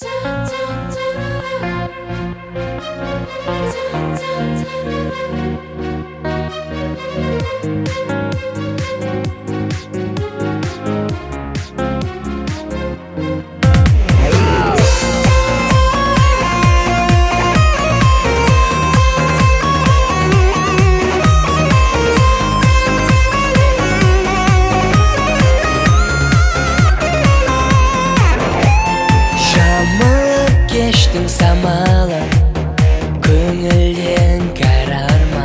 Geçtim samalı, көңілден кәрарма.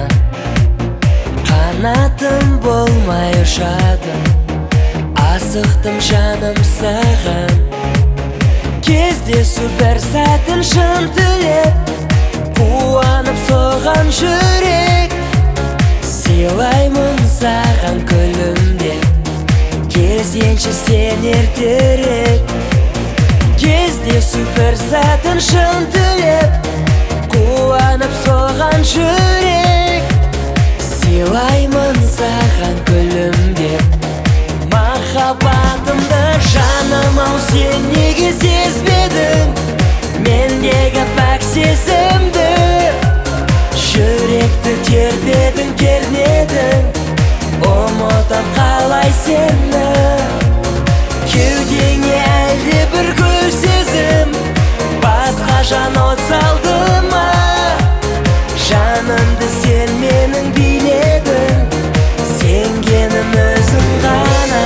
Қанатым болмай ұшадым, асықтым жаным саған. Кездесу бір сәтін шын тілеп, қуанып соған жүрек. Сыйлаймын саған күлімдеп, келсеңші сен ертерек. Кездесу бір сәтін шын тілеп, қуанып соған жүрек. Сыйлаймын саған күлімдеп, махаббатымды жаным-ау, сен неге сезбедің мендегі пәк сезімді? Жүректі тербедің, кернедің, ұмытып қалай сені? Кеудеңе әлі бір гүл сезім, басқа жан от салды ма? Жанымды сен менің биледің, сенгенім өзің ғана.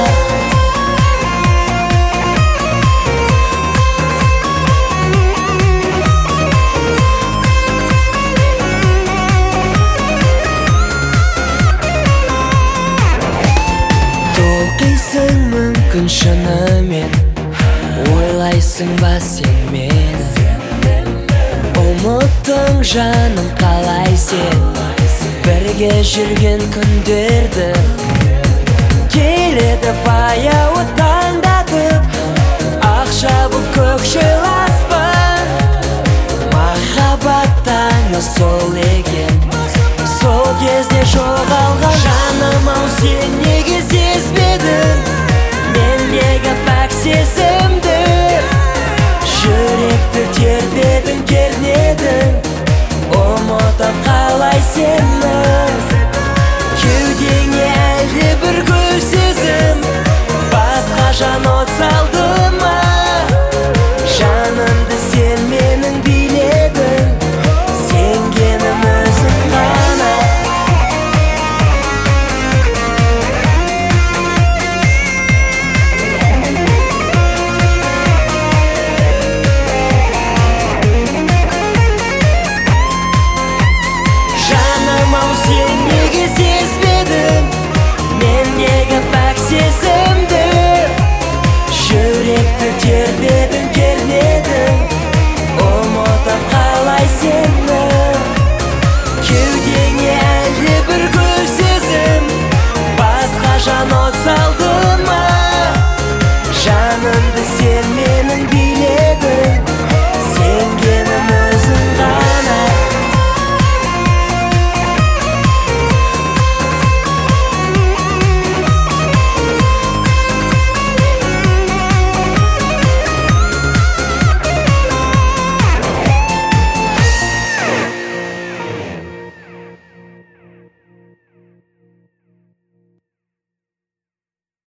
Толқисың мүмкін шынымен, ойлайсың ба сен мені? Ұмыттың жаным қалай сен бірге жүрген күндерді? Келеді баяуы таңдатып, ақша бұл көкшіл аспан. Махаббат таңы сол екен, сол кезде жоғалған. Жаным-ау, сен неге сезбедің мендегі пәк сезімді? Жүректі тербедің, кернедің, ұмытып қалай сені? Кеудеңе әлі бір гүл сезім, басқа жан от салды ма? Жанымды сен менің биледің, сенгенім өзің ғана. Жаным-ау, сен неге сезбедің мендегі пәк сезімді? Жүректі тербедің, кернедің, ұмытып қалай сені? Кеудеңе әлі бір гүл сезім, басқа жан от салды ма? Жанымды сен менің